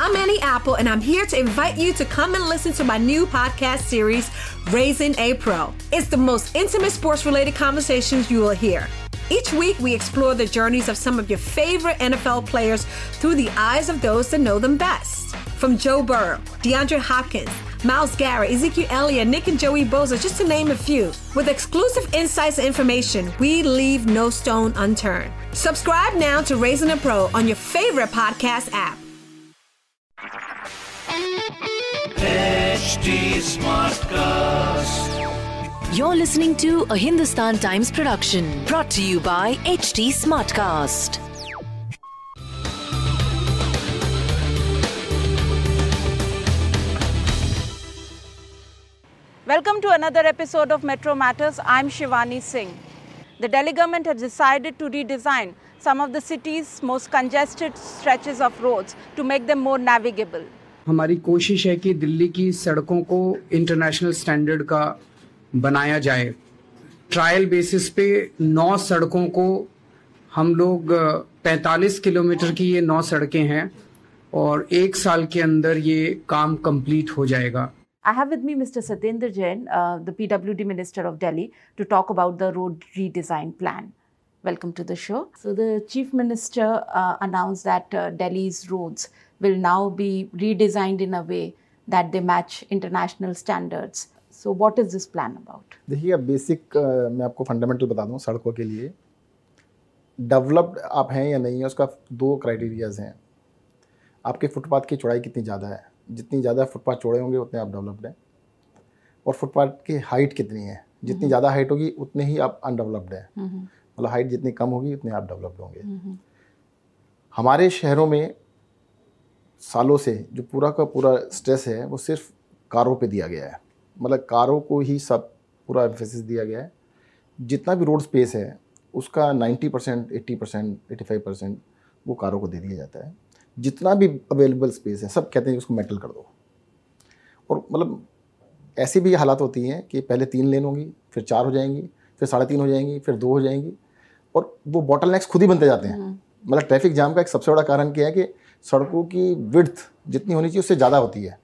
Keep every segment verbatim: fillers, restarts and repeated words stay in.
I'm Annie Apple, and I'm here to invite you to come and listen to my new podcast series, Raising a Pro. It's the most intimate sports-related conversations you will hear. Each week, we explore the journeys of some of your favorite N F L players through the eyes of those that know them best. From Joe Burrow, DeAndre Hopkins, Myles Garrett, Ezekiel Elliott, Nick and Joey Bosa, just to name a few. With exclusive insights and information, we leave no stone unturned. Subscribe now to Raising a Pro on your favorite podcast app. H D Smartcast. You're listening to a Hindustan Times production brought to you by H D Smartcast. Welcome to another episode of Metro Matters. I'm Shivani Singh. The Delhi government has decided to redesign some of the city's most congested stretches of roads to make them more navigable. हमारी कोशिश है कि दिल्ली की सड़कों को international standard का बनाया जाए। ट्रायल बेसिस पे नौ सड़कों को हम लोग पैंतालीस किलोमीटर की ये नौ सड़कें हैं और एक साल के अंदर ये काम कंप्लीट हो जाएगा। I have with me Mister Satyendra Jain, uh, the P W D Minister of Delhi, to talk about the road redesign plan. Welcome to the show. So the Chief Minister uh, announced that uh, Delhi's roads will now be redesigned in a way that they match international standards. So what is this plan about? देखिए basic मैं आपको fundamental बता दूं सड़कों के लिए developed आप हैं या नहीं है उसका दो क्राइटेरियाज हैं। आपके फुटपाथ की चौड़ाई कितनी ज़्यादा है, जितनी ज़्यादा फुटपाथ चौड़े होंगे उतने आप डेवलप्ड हैं, और फुटपाथ की हाइट कितनी है, जितनी ज़्यादा हाइट होगी उतने ही आप अनडेवलप्ड हैं। मतलब हाइट जितनी कम होगी उतने आप डेवलप्ड होंगे। हमारे शहरों में सालों से जो पूरा का पूरा स्ट्रेस है वो सिर्फ कारों पे दिया गया है, मतलब कारों को ही सब पूरा एम्फेसिस दिया गया है। जितना भी रोड स्पेस है उसका नब्बे परसेंट, अस्सी परसेंट, पचासी परसेंट वो कारों को दे दिया जाता है। जितना भी अवेलेबल स्पेस है सब कहते हैं उसको मेटल कर दो। और मतलब ऐसी भी हालात होती हैं कि पहले तीन लेन होंगी, फिर चार हो जाएंगी, फिर साढ़े तीन हो जाएंगी, फिर दो हो जाएंगी, और वो बॉटल नेक्स खुद ही बनते जाते हैं। मतलब ट्रैफिक जाम का एक सबसे बड़ा कारण क्या है कि सड़कों की विड्थ जितनी होनी चाहिए उससे ज़्यादा होती है।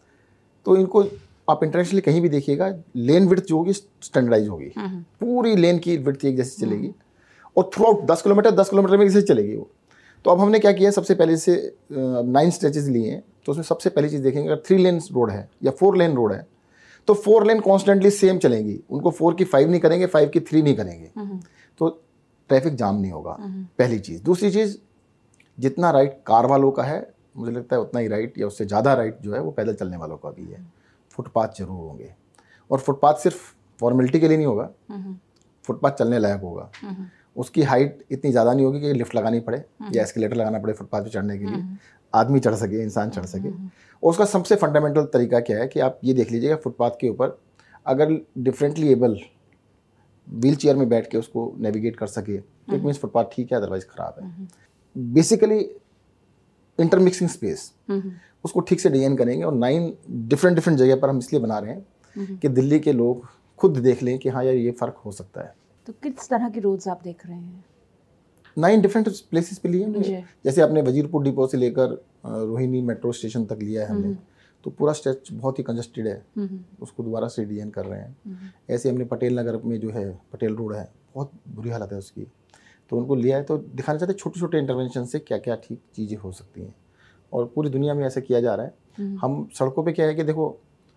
तो इनको आप इंटरनेशनली कहीं भी देखिएगा, लेन विड्थ जो होगी स्टैंडर्डाइज होगी, पूरी लेन की विड्थ एक जैसी चलेगी और थ्रू आउट दस किलोमीटर दस किलोमीटर में जैसे चलेगी वो। तो अब हमने क्या किया, सबसे पहले से नाइन स्ट्रेचेस लिए हैं। तो उसमें सबसे पहली चीज़ देखेंगे, अगर थ्री लेन रोड है या फोर लेन रोड है तो फोर लेन कॉन्स्टेंटली सेम चलेंगी, उनको फोर की फाइव नहीं करेंगे, फाइव की थ्री नहीं करेंगे, तो ट्रैफिक जाम नहीं होगा। पहली चीज़। दूसरी चीज़, जितना राइट कार वालों का है मुझे लगता है उतना ही राइट या उससे ज़्यादा राइट जो है वो पैदल चलने वालों का भी है। फुटपाथ जरूर होंगे, और फुटपाथ सिर्फ फॉर्मेलिटी के लिए नहीं होगा, फुटपाथ चलने लायक होगा। उसकी हाइट इतनी ज़्यादा नहीं होगी कि लिफ्ट लगानी पड़े या एस्केलेटर लगाना पड़े फुटपाथ पे चढ़ने के लिए, आदमी चढ़ सके, इंसान चढ़ सके। और उसका सबसे फंडामेंटल तरीका क्या है कि आप ये देख लीजिएगा, फुटपाथ के ऊपर अगर डिफरेंटली एबल व्हील चेयर में बैठ के उसको नेविगेट कर सके तो इट मीन्स फुटपाथ ठीक है, अदरवाइज ख़राब है। बेसिकली इंटरमिक्सिंग स्पेस उसको ठीक से डिजाइन करेंगे, और नाइन डिफरेंट डिफरेंट जगह पर हम इसलिए बना रहे हैं कि दिल्ली के लोग खुद देख लें कि हाँ यार ये फ़र्क हो सकता है। तो किस तरह की रोड्स आप देख रहे हैं? नाइन डिफरेंट प्लेसेस पे लिए हैं। जैसे आपने वजीरपुर डिपो से लेकर रोहिणी मेट्रो स्टेशन तक लिया है हमने, तो पूरा स्ट्रेच बहुत ही कंजस्टेड है, उसको दोबारा से डिजाइन कर रहे हैं। ऐसे हमने पटेल नगर में जो है पटेल रोड है, बहुत बुरी हालत है उसकी, तो उनको लिया है। तो दिखाना चाहते हैं छोटे छोटे इंटरवेंशन से क्या क्या ठीक चीज़ें हो सकती हैं, और पूरी दुनिया में ऐसा किया जा रहा है। हम सड़कों पे क्या है कि देखो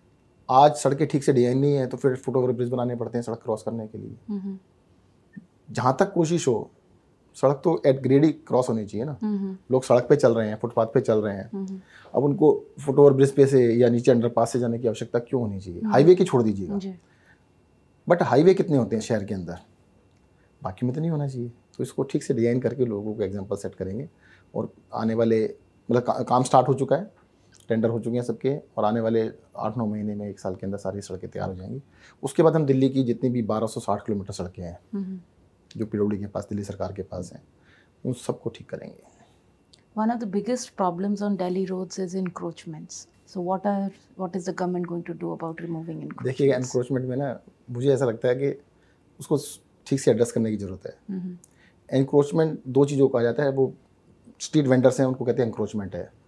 आज सड़कें ठीक से डिजाइन नहीं है तो फिर फुट ओवर ब्रिज बनाने पड़ते हैं सड़क क्रॉस करने के लिए। जहाँ तक कोशिश हो सड़क तो एट ग्रेड ही क्रॉस होनी चाहिए ना। लोग सड़क पे चल रहे हैं, फुटपाथ पे चल रहे हैं, अब उनको फुट ओवर ब्रिज पे से या नीचे अंडरपास से जाने की आवश्यकता क्यों होनी चाहिए? हाईवे की छोड़ दीजिएगा, बट हाईवे कितने होते हैं शहर के अंदर, बाकी में तो नहीं होना चाहिए। तो इसको ठीक से डिजाइन करके लोगों को एग्जाम्पल सेट करेंगे, और आने वाले मतलब का, काम स्टार्ट हो चुका है, टेंडर हो चुके हैं सबके, और आने वाले आठ नौ महीने में एक साल के अंदर सारी सड़कें तैयार हो जाएंगी। उसके बाद हम दिल्ली की जितनी भी बारह सौ साठ किलोमीटर सड़कें हैं जो पीडब्ल्यूडी के पास, दिल्ली सरकार के पास हैं, उन सबको ठीक करेंगे। One of the biggest problems on Delhi roads is encroachments. So what are what is the government going to do about removing encroachments? देखिएगा encroachment में ना मुझे ऐसा लगता है कि उसको ठीक से एड्रेस करने की ज़रूरत है। encroachment दो चीज़ों को कहा जाता है, वो स्ट्रीट वेंडर्स हैं उनको कहते हैं encroachment है,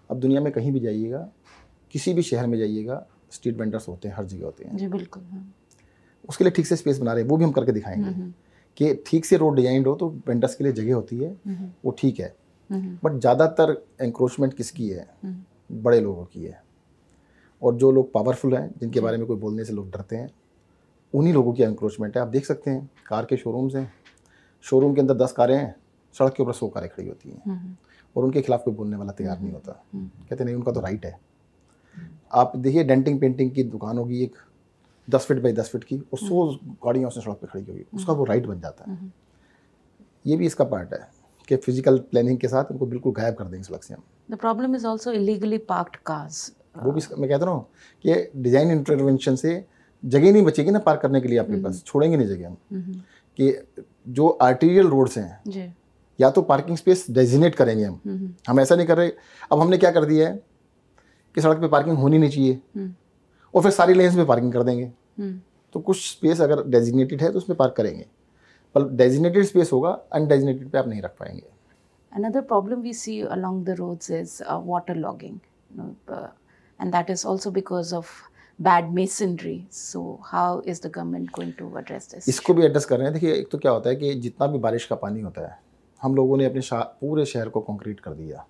अब दुनिया में कहीं भी जाइएगा, किसी भी शहर में जाइएगा, स्ट्रीट वेंडर्स होते हैं, हर जगह होते हैं जी बिल्कुल। हाँ। उसके लिए ठीक से स्पेस बना रहे हैं, वो भी हम करके दिखाएंगे कि ठीक से रोड डिजाइन हो तो वेंडर्स के लिए जगह होती है, वो ठीक है। बट ज़्यादातर एंक्रोचमेंट किसकी है? बड़े लोगों की है। और जो लोग पावरफुल हैं, जिनके बारे में कोई बोलने से लोग डरते हैं, उन्हीं लोगों की एंक्रोचमेंट है। आप देख सकते हैं कार के शोरूम्स हैं, शोरूम के अंदर दस कारें हैं, सड़क के ऊपर सौ कारें खड़ी होती हैं और उनके खिलाफ कोई बोलने वाला तैयार नहीं होता। कहते नहीं, उनका तो राइट है। आप देखिए डेंटिंग पेंटिंग की दुकान होगी एक दस फीट बाई दस फीट की, और सौ गाड़ियाँ उसने सड़क पे खड़ी होगी, उसका वो राइट बन जाता है। ये भी इसका पार्ट है कि फिजिकल प्लानिंग के साथ उनको बिल्कुल गायब कर देंगे सड़क से हम। The problem is also illegally parked cars. वो भी मैं कहता हूँ कि डिजाइन इंटरवेंशन से जगह नहीं बचेगी ना पार्क करने के लिए, आपके पास छोड़ेंगे नहीं जगह हम। कि जो आर्टीरियल रोड्स हैं जी, या तो पार्किंग स्पेस डेजिग्नेट करेंगे हम हम ऐसा नहीं कर रहे। अब हमने क्या कर दिया है कि सड़क पे पार्किंग होनी नहीं चाहिए और फिर सारी लेन्स में पार्किंग कर देंगे। तो कुछ स्पेस अगर डेजिग्नेटेड है तो उसमें पार्क करेंगे, पर डेजिग्नेटेड स्पेस होगा, अनडेजिग्नेटेड पे आप नहीं रख पाएंगे। Another problem we see along the roads is uh, waterlogging, you know, uh, and that is also because of bad masonry. So how is the government going to address this? इसको भी address कर रहे हैं। देखिए, एक तो क्या होता है कि जितना भी बारिश का पानी होता है, हम लोगों ने अपने पूरे शहर को कंक्रीट कर दिया,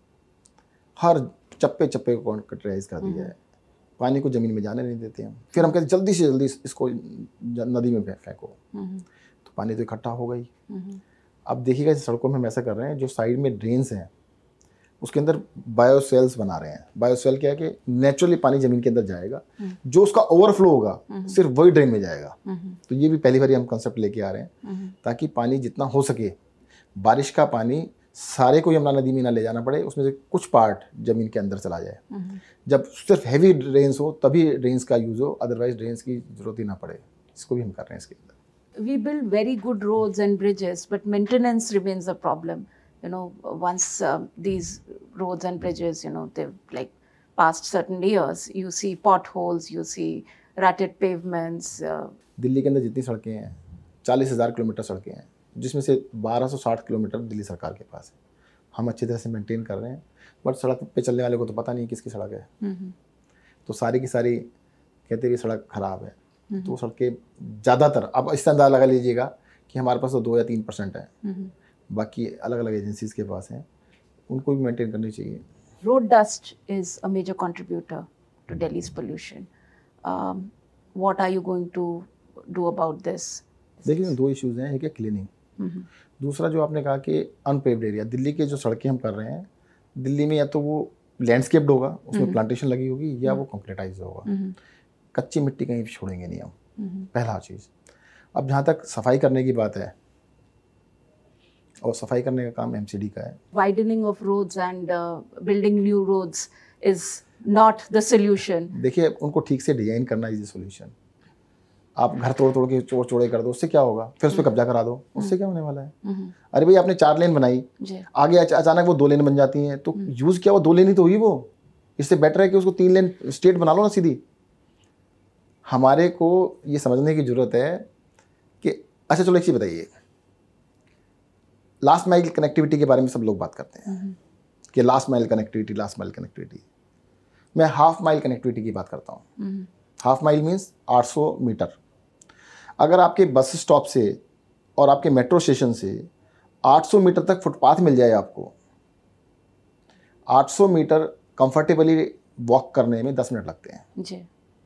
हर चप्पे चप्पे को कंक्रीटाइज कर दिया है, पानी को ज़मीन में जाने नहीं देते हम। फिर हम कहते हैं जल्दी से जल्दी इसको नदी में फेंको, तो पानी तो इकट्ठा हो गई। अब देखिएगा सड़कों में हम ऐसा कर रहे हैं, जो साइड में ड्रेन्स हैं उसके अंदर बायोसेल्स बना रहे हैं। बायोसेल क्या है कि नेचुरली पानी ज़मीन के अंदर जाएगा, जो उसका ओवरफ्लो होगा सिर्फ वही ड्रेन में जाएगा। तो ये भी पहली बार हम कंसेप्ट लेके आ रहे हैं, ताकि पानी जितना हो सके, बारिश का पानी सारे को यमुना नदी में ना ले जाना पड़े, उसमें से कुछ पार्ट ज़मीन के अंदर चला जाए। जब सिर्फ हैवी ड्रेन्स हो तभी ड्रेन्स का यूज़ हो, अदरवाइज ड्रेन्स की ज़रूरत ही ना पड़े। इसको भी हम कर रहे हैं इसके अंदर। We build very good roads and bridges, but maintenance remains a problem. You know, once uh, these roads and bridges, you know, they've like passed certain years, you see potholes, you see rutted pavements. Uh, Delhi के अंदर जितनी सड़कें हैं, चालीस हज़ार kilometre सड़कें हैं, जिसमें से बारह सौ साठ किलोमीटर दिल्ली सरकार के पास है। हम अच्छी तरह से मेंटेन कर रहे हैं, बट सड़क पे चलने वाले को तो पता नहीं किसकी सड़क है। तो सारी की सारी कहते हैं सड़क खराब है। तो सड़कें ज़्यादातर, आप इससे अंदाज़ा लगा लीजिएगा कि हमारे पास तो दो या तीन परसेंट है, बाकी अलग अलग एजेंसीज के पास हैं, उनको भी मेंटेन करनी चाहिए। Road dust is a major contributor to Delhi's pollution. Um, what are you going to do about this? देखिए, दो इश्यूज़ हैं, एक है क्लीनिंग, दूसरा जो आपने कहा कि अनपेव्ड एरिया। दिल्ली के जो सड़कें हम कर रहे हैं, दिल्ली में या तो वो लैंडस्केप्ड होगा, उसमें प्लांटेशन लगी होगी, या वो कंक्रीटाइज होगा। कच्ची मिट्टी कहीं भी छोड़ेंगे नहीं हम, पहला चीज़। अब जहाँ तक सफाई करने की बात है, और सफाई करने का काम एमसीडी का है। Widening of roads and uh, building new roads is not the solution. देखिए, उनको ठीक से डिजाइन करना इज सोल्यूशन। आप घर तोड़ तोड़ के चोर चोड़े कर दो, उससे क्या होगा? फिर उस पर कब्जा करा दो, उससे क्या होने वाला है? अरे भाई, आपने चार लेन बनाई, आगे अचानक वो दो लेन बन जाती हैं, तो यूज क्या, वो दो लेन ही तो हुई वो। इससे बेटर है कि उसको तीन लेन स्ट्रेट बना लो ना सीधी। हमारे को ये समझने की ज़रूरत है कि अच्छा चलो एक चीज़ बताइए, लास्ट माइल कनेक्टिविटी के बारे में सब लोग बात करते हैं कि last mile connectivity, last mile connectivity. मैं हाफ माइल कनेक्टिविटी की बात करता हूँ। हाफ माइल मीन्स आठ सौ मीटर। अगर आपके बस स्टॉप से और आपके मेट्रो स्टेशन से आठ सौ मीटर तक फुटपाथ मिल जाए आपको, आठ सौ मीटर कंफर्टेबली वॉक करने में दस मिनट लगते हैं जी।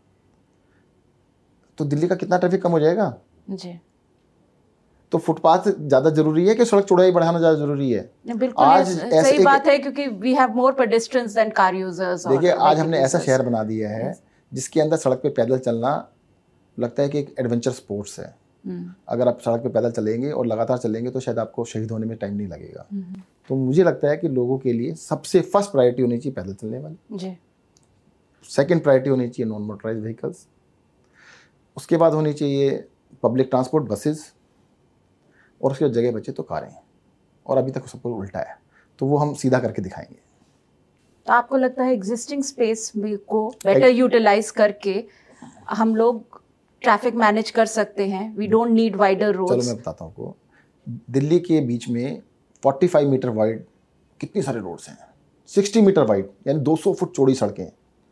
तो दिल्ली का कितना ट्रैफिक कम हो जाएगा जी। तो फुटपाथ ज़्यादा जरूरी है कि सड़क चौड़ाई बढ़ाना ज़्यादा जरूरी है? बिल्कुल आज सही बात है, क्योंकि we have more pedestrians than car users. देखिए, आज हमने ऐसा शहर बना दिया है जिसके अंदर सड़क पे पैदल चलना लगता है कि एक एडवेंचर स्पोर्ट्स है। अगर आप सड़क पे पैदल चलेंगे और लगातार चलेंगे तो शायद आपको शहीद होने में टाइम नहीं लगेगा। तो मुझे लगता है कि लोगों के लिए सबसे फर्स्ट प्रायोरिटी होनी चाहिए पैदल चलने वाली, सेकेंड प्रायोरिटी होनी चाहिए नॉन मोटराइज व्हीकल्स, उसके बाद होनी चाहिए पब्लिक ट्रांसपोर्ट, बसेस, और उसके जगह बचे तो कारें। और अभी तक सब कुछ उल्टा है, तो वो हम सीधा करके दिखाएंगे। तो आपको लगता है एग्जिस्टिंग स्पेस में को बेटर यूटिलाइज करके हम लोग ट्रैफिक मैनेज कर सकते हैं? We don't need wider roads. चलो मैं बताता हूँ आपको, दिल्ली के बीच में पैंतालीस मीटर वाइड कितनी सारे रोड्स हैं, साठ मीटर वाइड यानी दो सौ फुट चौड़ी सड़कें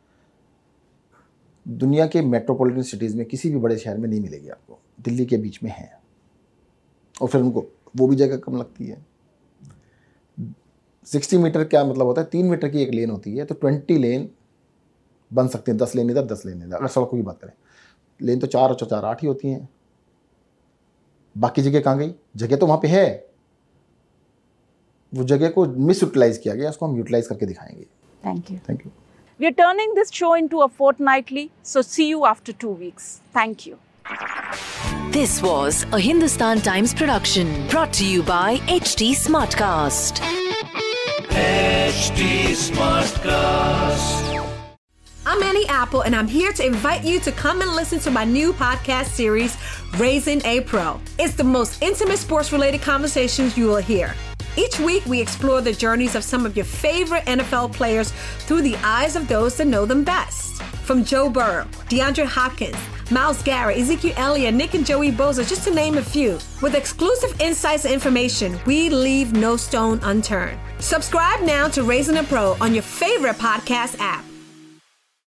दुनिया के मेट्रोपॉलिटन सिटीज़ में किसी भी बड़े शहर में नहीं मिलेगी आपको, दिल्ली के बीच में है। और फिर उनको वो भी जगह कम लगती है। साठ मीटर क्या मतलब होता है, तीन मीटर की एक लेन होती है, तो बीस लेन बन सकते हैं, दस लेन इधर दस लेन इधर। अगर सड़कों की बात करें, लेन तो चार और चार आठ ही होती हैं, बाकी जगह कहाँ गई? जगह तो वहाँ पे है, वो जगह को मिस यूटिलाइज किया गया, उसको हम यूटिलाइज करके दिखाएंगे। Thank you. Thank you. We are turning this show into a fortnightly, so see you after two weeks. Thank you. This was a Hindustan Times production brought to you by H T Smartcast. H T Smartcast. I'm Annie Apple, and I'm here to invite you to come and listen to my new podcast series, Raising a Pro. It's the most intimate sports-related conversations you will hear. Each week, we explore the journeys of some of your favorite N F L players through the eyes of those that know them best. From Joe Burrow, DeAndre Hopkins, Myles Garrett, Ezekiel Elliott, Nick and Joey Bosa, just to name a few. With exclusive insights and information, we leave no stone unturned. Subscribe now to Raising a Pro on your favorite podcast app.